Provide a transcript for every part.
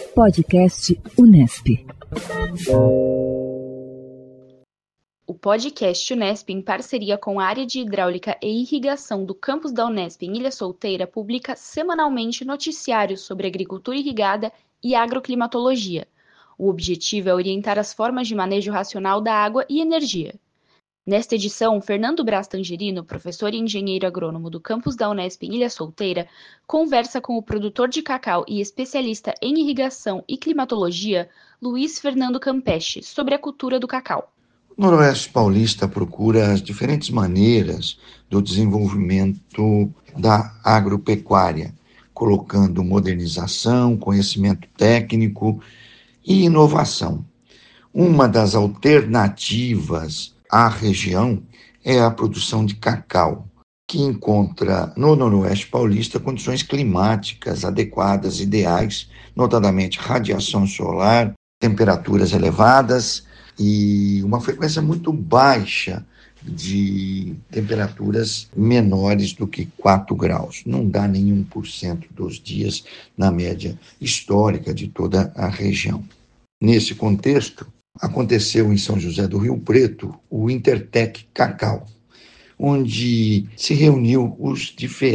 Podcast Unesp. O podcast Unesp, em parceria com a área de hidráulica e irrigação do campus da Unesp em Ilha Solteira, publica semanalmente noticiários sobre agricultura irrigada e agroclimatologia. O objetivo é orientar as formas de manejo racional da água e energia. Nesta edição, Fernando Braz Tangerino, professor e engenheiro agrônomo do campus da Unesp em Ilha Solteira, conversa com o produtor de cacau e especialista em irrigação e climatologia, Luiz Fernando Campeche, sobre a cultura do cacau. O Noroeste Paulista procura as diferentes maneiras do desenvolvimento da agropecuária, colocando modernização, conhecimento técnico e inovação. Uma das alternativas à região é a produção de cacau, que encontra no Noroeste Paulista condições climáticas adequadas, ideais, notadamente radiação solar, temperaturas elevadas e uma frequência muito baixa de temperaturas menores do que 4 graus. Não dá nem 1% dos dias na média histórica de toda a região. Nesse contexto, aconteceu em São José do Rio Preto o Intertec Cacau, onde se reuniu os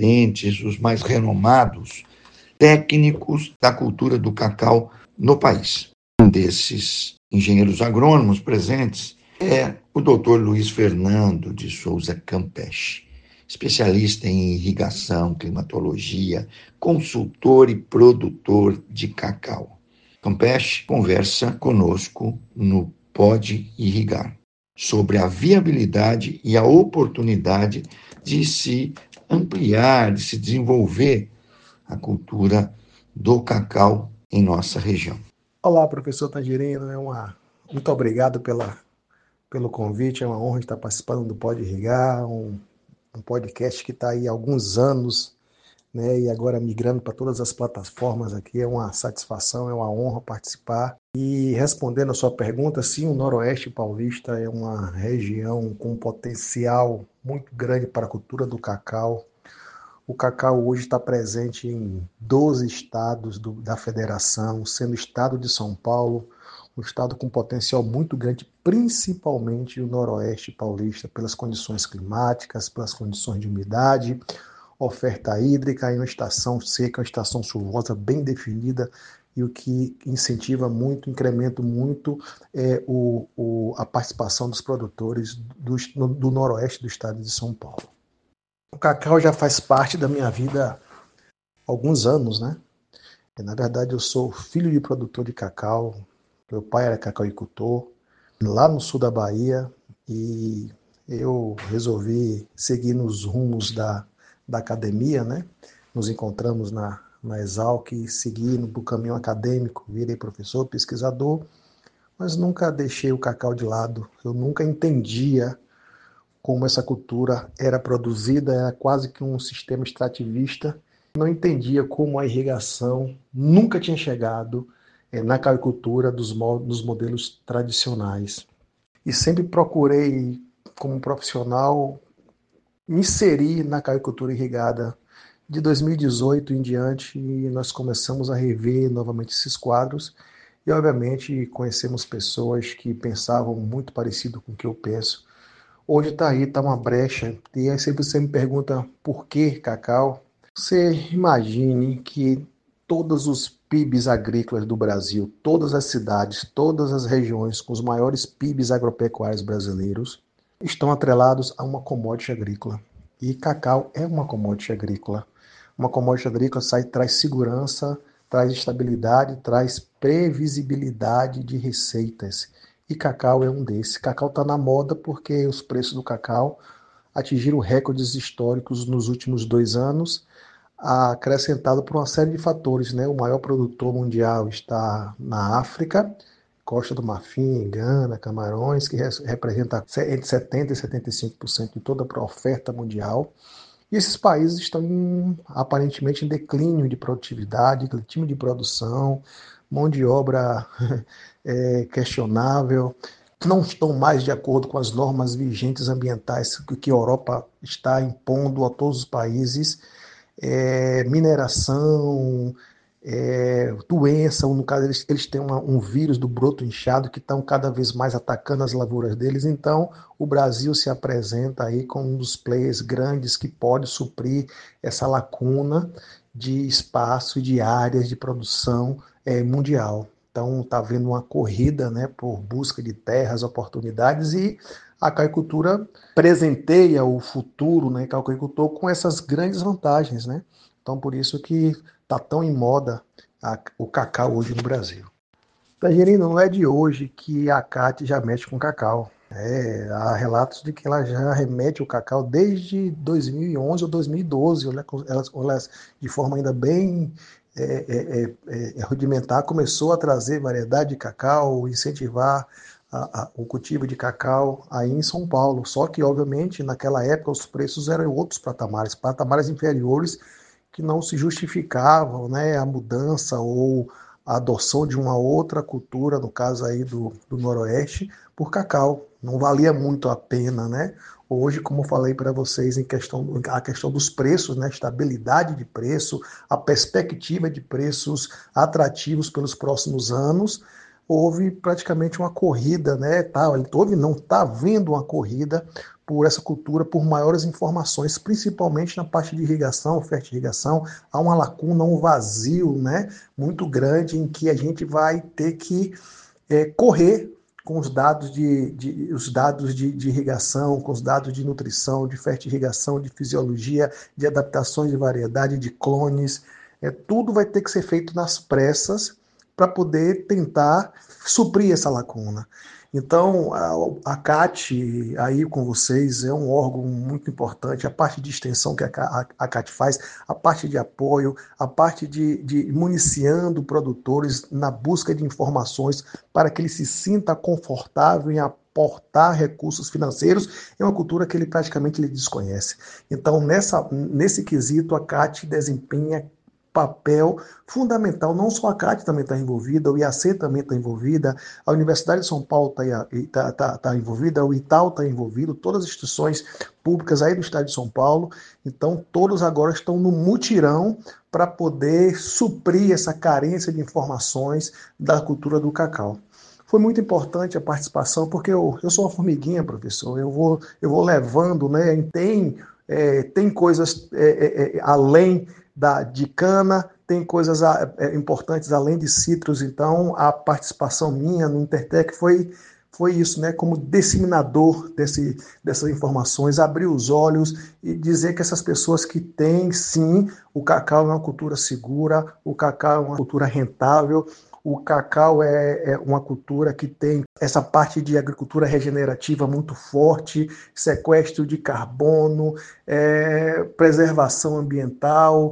mais renomados técnicos da cultura do cacau no país. Um desses engenheiros agrônomos presentes é o Dr. Luiz Fernando de Souza Campeche, especialista em irrigação, climatologia, consultor e produtor de cacau. Campeche conversa conosco no Pode Irrigar sobre a viabilidade e a oportunidade de se ampliar, de se desenvolver a cultura do cacau em nossa região. Olá, professor Tangerino, muito obrigado pelo convite, é uma honra estar participando do Pode Irrigar, um podcast que está aí há alguns anos, né, e agora migrando para todas as plataformas aqui, é uma satisfação, é uma honra participar. E respondendo a sua pergunta, sim, o Noroeste Paulista é uma região com potencial muito grande para a cultura do cacau. O cacau hoje está presente em 12 estados da federação, sendo o estado de São Paulo um estado com potencial muito grande, principalmente o Noroeste Paulista, pelas condições climáticas, pelas condições de umidade, oferta hídrica, em uma estação seca, uma estação chuvosa bem definida, e o que incentiva muito, incrementa muito a participação dos produtores do Noroeste do estado de São Paulo. O cacau já faz parte da minha vida há alguns anos, né? Na verdade, eu sou filho de produtor de cacau, meu pai era cacauicultor, lá no sul da Bahia, e eu resolvi seguir nos rumos da academia, né? Nos encontramos na Exalc e segui no caminho acadêmico, virei professor, pesquisador, mas nunca deixei o cacau de lado. Eu nunca entendia como essa cultura era produzida, era quase que um sistema extrativista. Não entendia como a irrigação nunca tinha chegado na caicultura dos modelos tradicionais. E sempre procurei, como profissional, me inserir na caicultura irrigada. De 2018 em diante, nós começamos a rever novamente esses quadros e, obviamente, conhecemos pessoas que pensavam muito parecido com o que eu penso. Hoje está uma brecha, e aí sempre você me pergunta por que cacau. Você imagine que todos os PIBs agrícolas do Brasil, todas as cidades, todas as regiões com os maiores PIBs agropecuários brasileiros estão atrelados a uma commodity agrícola. E cacau é uma commodity agrícola. Uma commodity agrícola traz segurança, traz estabilidade, traz previsibilidade de receitas. E cacau é um desses. Cacau está na moda porque os preços do cacau atingiram recordes históricos nos últimos 2 anos, acrescentado por uma série de fatores, né? O maior produtor mundial está na África, Costa do Marfim, Gana, Camarões, que representa entre 70% e 75% de toda a oferta mundial. E esses países estão aparentemente em declínio de produtividade, ritmo de produção, mão de obra questionável, não estão mais de acordo com as normas vigentes ambientais que a Europa está impondo a todos os países, mineração, doença, ou no caso eles têm um vírus do broto inchado que estão cada vez mais atacando as lavouras deles. Então o Brasil se apresenta aí como um dos players grandes que pode suprir essa lacuna de espaço e de áreas de produção mundial. Então está havendo uma corrida, né, por busca de terras, oportunidades, e a caicultura presenteia o futuro, né, cacauicultor, com essas grandes vantagens, né? Então por isso que está tão em moda o cacau hoje no Brasil. Tangerina, não é de hoje que a CAT já mexe com cacau. Há relatos de que ela já remete o cacau desde 2011 ou 2012. Ela de forma ainda bem rudimentar, começou a trazer variedade de cacau, incentivar o cultivo de cacau aí em São Paulo. Só que, obviamente, naquela época os preços eram outros patamares inferiores, que não se justificavam, né, a mudança ou a adoção de uma outra cultura, no caso aí do Noroeste, por cacau. Não valia muito a pena, né? Hoje, como eu falei para vocês, a questão dos preços, né, estabilidade de preço, a perspectiva de preços atrativos pelos próximos anos, houve praticamente uma corrida, né? Não está havendo uma corrida por essa cultura, por maiores informações, principalmente na parte de irrigação, fertirrigação. Há uma lacuna, um vazio, né, muito grande, em que a gente vai ter que correr com os dados de irrigação, com os dados de nutrição, de fertirrigação, de fisiologia, de adaptações de variedade, de clones. Tudo vai ter que ser feito nas pressas para poder tentar suprir essa lacuna. Então, a CAT, aí com vocês, é um órgão muito importante. A parte de extensão que a CAT faz, a parte de apoio, a parte de municiando produtores na busca de informações para que ele se sinta confortável em aportar recursos financeiros, é uma cultura que ele praticamente desconhece. Então, nesse quesito, a CAT desempenha papel fundamental. Não só a CAT também está envolvida, o IAC também está envolvida, a Universidade de São Paulo está envolvida, o Itaú está envolvido, todas as instituições públicas aí do estado de São Paulo. Então todos agora estão no mutirão para poder suprir essa carência de informações da cultura do cacau. Foi muito importante a participação, porque eu sou uma formiguinha, professor, eu vou levando, né? Tem coisas além de cana, tem coisas importantes além de citros. Então a participação minha no Intertec foi isso, né, como disseminador dessas informações, abrir os olhos e dizer que essas pessoas que têm, sim, o cacau é uma cultura segura, o cacau é uma cultura rentável, o cacau é uma cultura que tem essa parte de agricultura regenerativa muito forte, sequestro de carbono, preservação ambiental,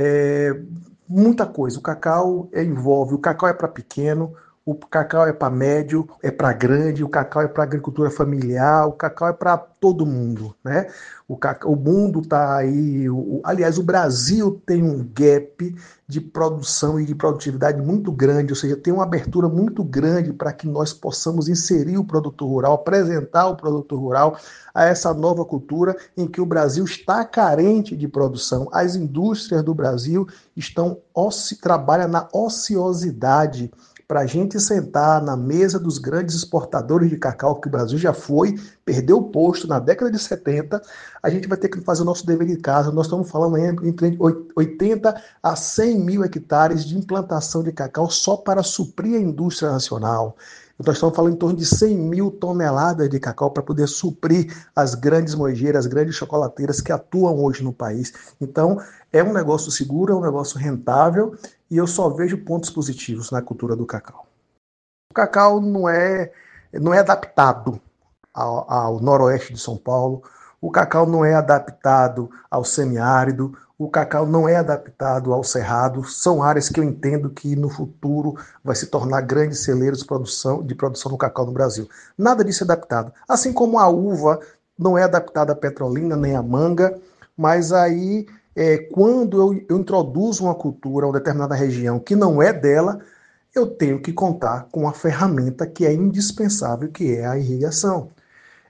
muita coisa. O cacau o cacau é para pequeno, o cacau é para médio, é para grande, o cacau é para agricultura familiar, o cacau é para todo mundo, né? O mundo está aí, aliás, o Brasil tem um gap de produção e de produtividade muito grande, ou seja, tem uma abertura muito grande para que nós possamos inserir o produtor rural, apresentar o produtor rural a essa nova cultura em que o Brasil está carente de produção. As indústrias do Brasil trabalham na ociosidade. Para a gente sentar na mesa dos grandes exportadores de cacau, que o Brasil já perdeu o posto na década de 70, a gente vai ter que fazer o nosso dever de casa. Nós estamos falando entre 80 a 100 mil hectares de implantação de cacau só para suprir a indústria nacional. Nós estamos falando em torno de 100 mil toneladas de cacau para poder suprir as grandes moegeiras, as grandes chocolateiras que atuam hoje no país. Então, é um negócio seguro, é um negócio rentável, e eu só vejo pontos positivos na cultura do cacau. O cacau não é adaptado ao noroeste de São Paulo, o cacau não é adaptado ao semiárido, o cacau não é adaptado ao cerrado. São áreas que eu entendo que no futuro vai se tornar grandes celeiros de produção do cacau no Brasil. Nada disso é adaptado. Assim como a uva não é adaptada à petrolina nem à manga, mas aí quando eu introduzo uma cultura a uma determinada região que não é dela, eu tenho que contar com uma ferramenta que é indispensável, que é a irrigação.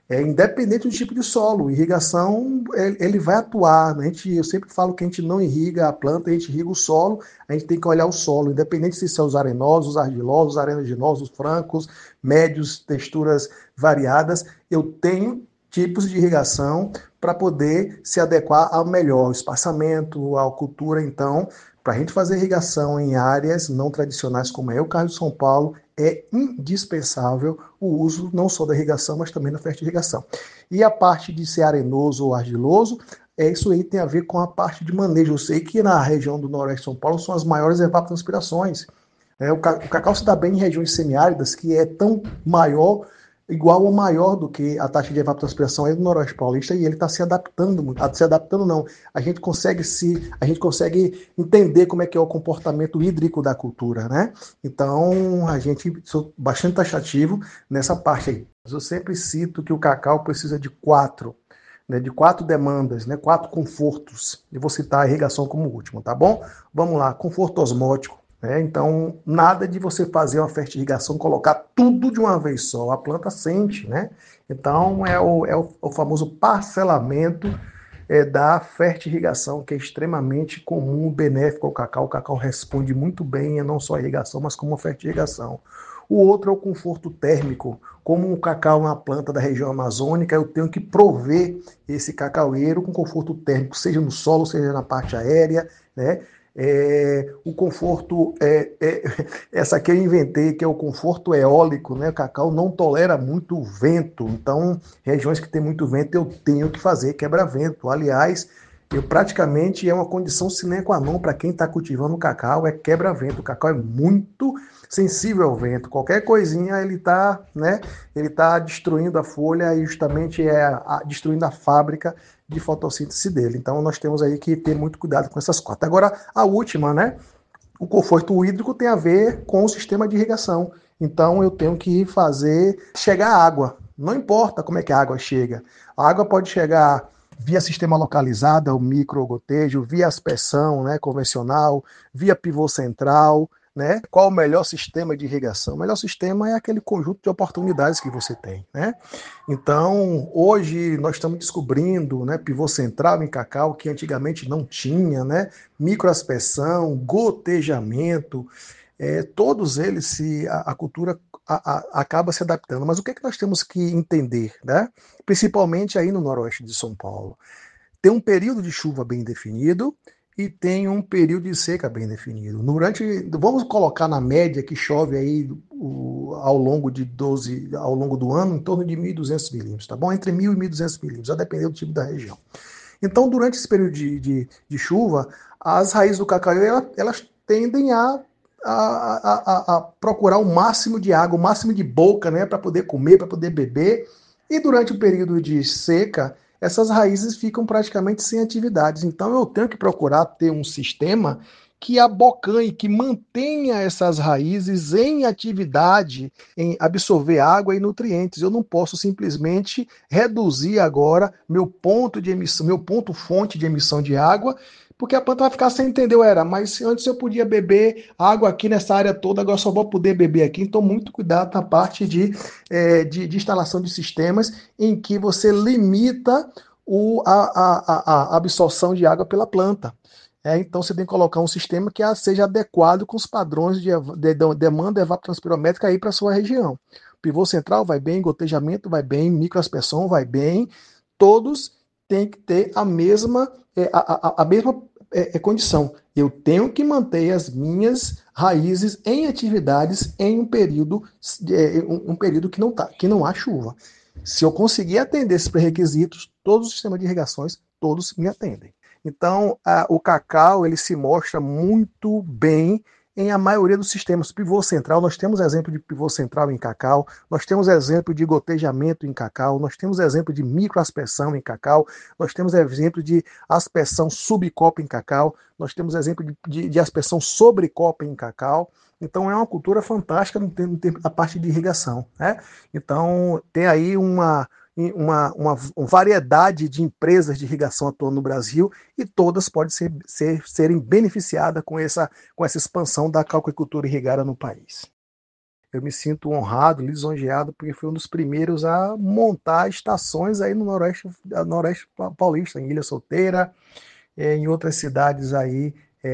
Independente do tipo de solo. Irrigação, ele vai atuar, né? Eu sempre falo que a gente não irriga a planta, a gente irriga o solo, a gente tem que olhar o solo, independente se são os arenosos, os argilosos, os arenogenosos, os francos, médios, texturas variadas, eu tenho tipos de irrigação para poder se adequar ao melhor, ao espaçamento, à cultura. Então, para a gente fazer irrigação em áreas não tradicionais como é o caso de São Paulo, é indispensável o uso não só da irrigação, mas também da fertirrigação. E a parte de ser arenoso ou argiloso, isso aí tem a ver com a parte de manejo. Eu sei que na região do Noroeste de São Paulo são as maiores evapotranspirações. O cacau se dá bem em regiões semiáridas, que é tão maior, igual ou maior do que a taxa de evapotranspiração aí do Noroeste Paulista, e ele está se adaptando não. A gente consegue entender como é que é o comportamento hídrico da cultura, né? Então, a gente sou bastante taxativo nessa parte aí. Eu sempre cito que o cacau precisa de quatro demandas, né? 4 confortos. E vou citar a irrigação como último, tá bom? Vamos lá, conforto osmótico. Então, nada de você fazer uma fertirrigação, colocar tudo de uma vez só. A planta sente, né? Então, é o famoso parcelamento da fertirrigação, que é extremamente comum, benéfico ao cacau. O cacau responde muito bem, não só a irrigação, mas como a fertirrigação. O outro é o conforto térmico. Como o cacau é uma planta da região amazônica, eu tenho que prover esse cacaueiro com conforto térmico, seja no solo, seja na parte aérea, né? O conforto, essa aqui eu inventei, que é o conforto eólico, né? O cacau não tolera muito vento, então regiões que tem muito vento eu tenho que fazer quebra-vento. Aliás, praticamente é uma condição sine qua non para quem está cultivando cacau, é quebra-vento. O cacau é muito sensível ao vento, qualquer coisinha ele está, né? Ele está destruindo a folha e justamente destruindo a fábrica de fotossíntese dele. Então nós temos aí que ter muito cuidado com essas 4. Agora, a última, né? O conforto hídrico tem a ver com o sistema de irrigação. Então eu tenho que fazer chegar a água. Não importa como é que a água chega. A água pode chegar via sistema localizado, o microgotejo, via aspersão, né, convencional, via pivô central, né? Qual o melhor sistema de irrigação? O melhor sistema é aquele conjunto de oportunidades que você tem, né? Então, hoje nós estamos descobrindo, né, pivô central em cacau, que antigamente não tinha, né? Microaspersão, gotejamento, todos eles, a cultura acaba se adaptando. Mas o que é que nós temos que entender, né? Principalmente aí no noroeste de São Paulo? Tem um período de chuva bem definido e tem um período de seca bem definido. Vamos colocar na média que chove aí ao longo do ano em torno de 1.200 milímetros, tá bom? Entre 1.000 e 1.200 milímetros, a depender do tipo da região. Então, durante esse período de chuva, as raízes do cacau elas tendem a procurar o máximo de água, o máximo de boca, né, para poder comer, para poder beber. E durante o período de seca, essas raízes ficam praticamente sem atividades. Então eu tenho que procurar ter um sistema que abocanhe, que mantenha essas raízes em atividade, em absorver água e nutrientes. Eu não posso simplesmente reduzir agora meu ponto de emissão, meu ponto fonte de emissão de água, porque a planta vai ficar sem entender, mas antes eu podia beber água aqui nessa área toda, agora só vou poder beber aqui. Então, muito cuidado na parte de instalação de sistemas em que você limita a absorção de água pela planta. Então, você tem que colocar um sistema que seja adequado com os padrões de demanda evapotranspirométrica aí para a sua região. Pivô central vai bem, gotejamento vai bem, microaspersão vai bem, todos têm que ter a mesma condição. Eu tenho que manter as minhas raízes em atividades em um período que não há chuva. Se eu conseguir atender esses pré-requisitos, todos os sistemas de irrigações, todos me atendem. Então, o cacau ele se mostra muito bem em a maioria dos sistemas. Pivô central, nós temos exemplo de pivô central em cacau, nós temos exemplo de gotejamento em cacau, nós temos exemplo de microaspersão em cacau, nós temos exemplo de aspersão subcopa em cacau, nós temos exemplo de aspersão sobre copa em cacau. Então é uma cultura fantástica no tempo da parte de irrigação, né? Então tem aí uma variedade de empresas de irrigação atuando no Brasil e todas podem serem beneficiadas com essa expansão da cacauicultura irrigada no país. Eu me sinto honrado, lisonjeado, porque fui um dos primeiros a montar estações aí no Noroeste Paulista, em Ilha Solteira, em outras cidades aí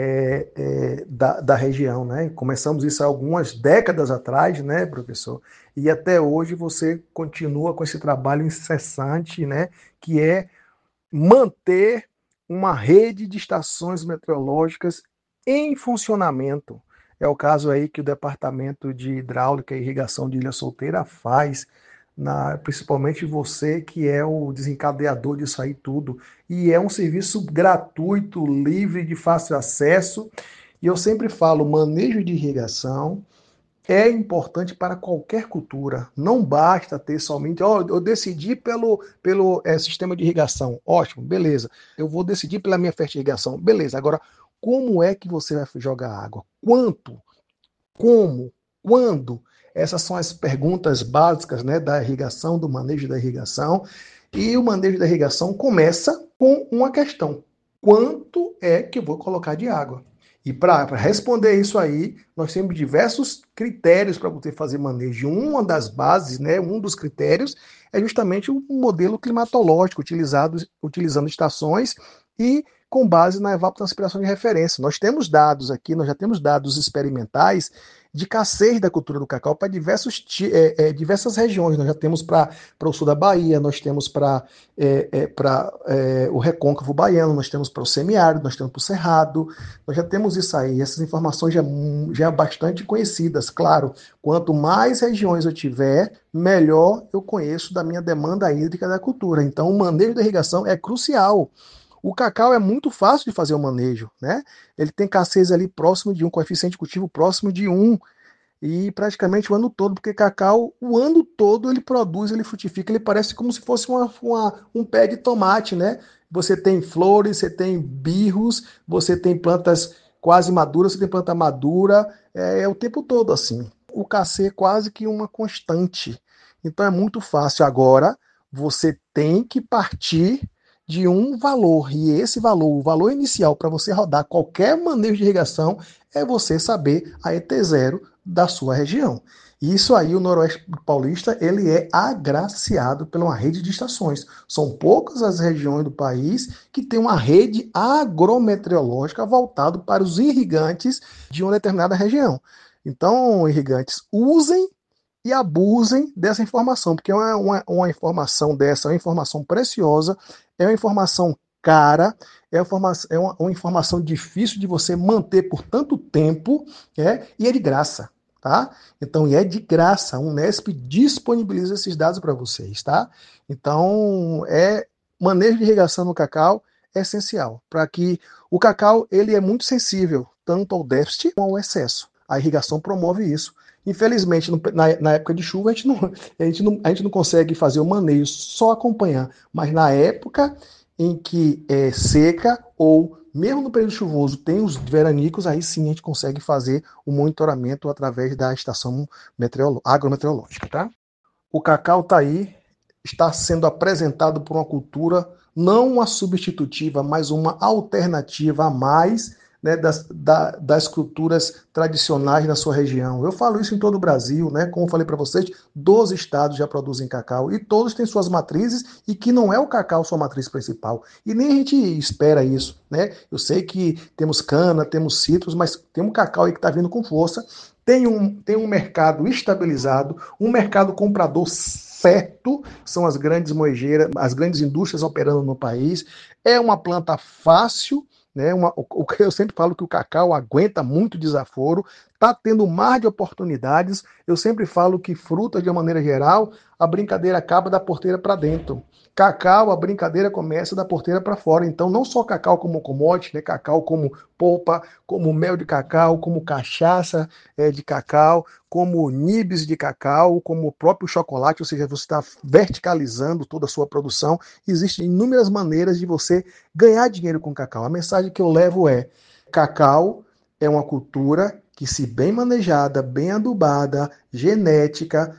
da região, né? Começamos isso há algumas décadas atrás, né, professor? E até hoje você continua com esse trabalho incessante, né? Que é manter uma rede de estações meteorológicas em funcionamento. É o caso aí que o Departamento de Hidráulica e Irrigação de Ilha Solteira faz, principalmente você que é o desencadeador disso aí tudo. E é um serviço gratuito, livre, de fácil acesso. E eu sempre falo, manejo de irrigação é importante para qualquer cultura. Não basta ter somente, eu decidi pelo sistema de irrigação. Ótimo, beleza. Eu vou decidir pela minha fertirrigação. Beleza. Agora, como é que você vai jogar água? Quanto? Como? Quando? Essas são as perguntas básicas, né, da irrigação, do manejo da irrigação. E o manejo da irrigação começa com uma questão: quanto é que eu vou colocar de água? E para responder isso aí, nós temos diversos critérios para poder fazer manejo. Uma das bases, né, um dos critérios, é justamente o modelo climatológico utilizando estações e com base na evapotranspiração de referência. Nós temos dados aqui, nós já temos dados experimentais de escassez da cultura do cacau para diversas regiões. Nós já temos para o sul da Bahia, nós temos para o recôncavo baiano, nós temos para o semiárido, nós temos para o cerrado, nós já temos isso aí. Essas informações já bastante conhecidas. Claro, quanto mais regiões eu tiver, melhor eu conheço da minha demanda hídrica da cultura. Então, o manejo da irrigação é crucial. O cacau é muito fácil de fazer o manejo, né? Ele tem escassez ali próximo de 1, coeficiente de cultivo próximo de 1, e praticamente o ano todo, porque cacau, o ano todo ele produz, ele frutifica, ele parece como se fosse um pé de tomate, né? Você tem flores, você tem birros, você tem plantas quase maduras, você tem planta madura, é o tempo todo assim. O cacê é quase que uma constante. Então é muito fácil. Agora, você tem que partir de um valor, e esse valor, o valor inicial para você rodar qualquer manejo de irrigação, é você saber a ET0 da sua região. Isso aí, o Noroeste Paulista, ele é agraciado por uma rede de estações. São poucas as regiões do país que tem uma rede agrometeorológica voltada para os irrigantes de uma determinada região. Então, irrigantes, usem e abusem dessa informação, porque uma informação dessa é uma informação preciosa, é uma informação cara, uma informação difícil de você manter por tanto tempo, e é de graça, tá? Então, é de graça, a Unesp disponibiliza esses dados para vocês, tá? Então, manejo de irrigação no cacau é essencial, para que o cacau, ele é muito sensível, tanto ao déficit como ao excesso. A irrigação promove isso. Infelizmente, na época de chuva, a gente não consegue fazer o manejo, só acompanhar. Mas na época em que é seca, ou mesmo no período chuvoso, tem os veranicos, aí sim a gente consegue fazer o monitoramento através da estação agrometeorológica. Tá? O cacau está aí, está sendo apresentado por uma cultura, não uma substitutiva, mas uma alternativa a mais, né, das culturas tradicionais na sua região. Eu falo isso em todo o Brasil, né? Como eu falei para vocês, 12 estados já produzem cacau e todos têm suas matrizes, e que não é o cacau sua matriz principal. E nem a gente espera isso, né? Eu sei que temos cana, temos citros, mas tem um cacau aí que está vindo com força, tem um mercado estabilizado, um mercado comprador certo, são as grandes moegeiras, as grandes indústrias operando no país. É uma planta fácil, né? O que eu sempre falo, que o cacau aguenta muito desaforo, está tendo um mar de oportunidades. Eu sempre falo que frutas, de uma maneira geral, a brincadeira acaba da porteira para dentro. Cacau, a brincadeira começa da porteira para fora. Então, não só cacau como commodity, né? Cacau como polpa, como mel de cacau, como cachaça de cacau, como nibs de cacau, como o próprio chocolate, ou seja, você está verticalizando toda a sua produção. Existem inúmeras maneiras de você ganhar dinheiro com cacau. A mensagem que eu levo é: cacau é uma cultura que, se bem manejada, bem adubada, genética,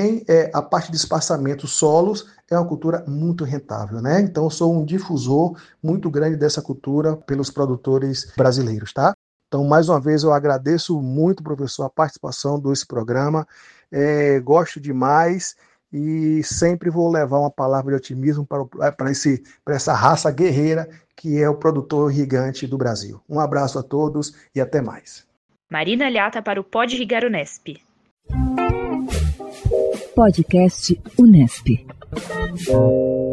a parte de espaçamento, solos, é uma cultura muito rentável, né? Então eu sou um difusor muito grande dessa cultura pelos produtores brasileiros, tá? Então, mais uma vez, eu agradeço muito, professor, a participação desse programa. Gosto demais e sempre vou levar uma palavra de otimismo para essa raça guerreira que é o produtor irrigante do Brasil. Um abraço a todos e até mais. Marina Alhata para o Pode Irrigar Unesp. Podcast Unesp.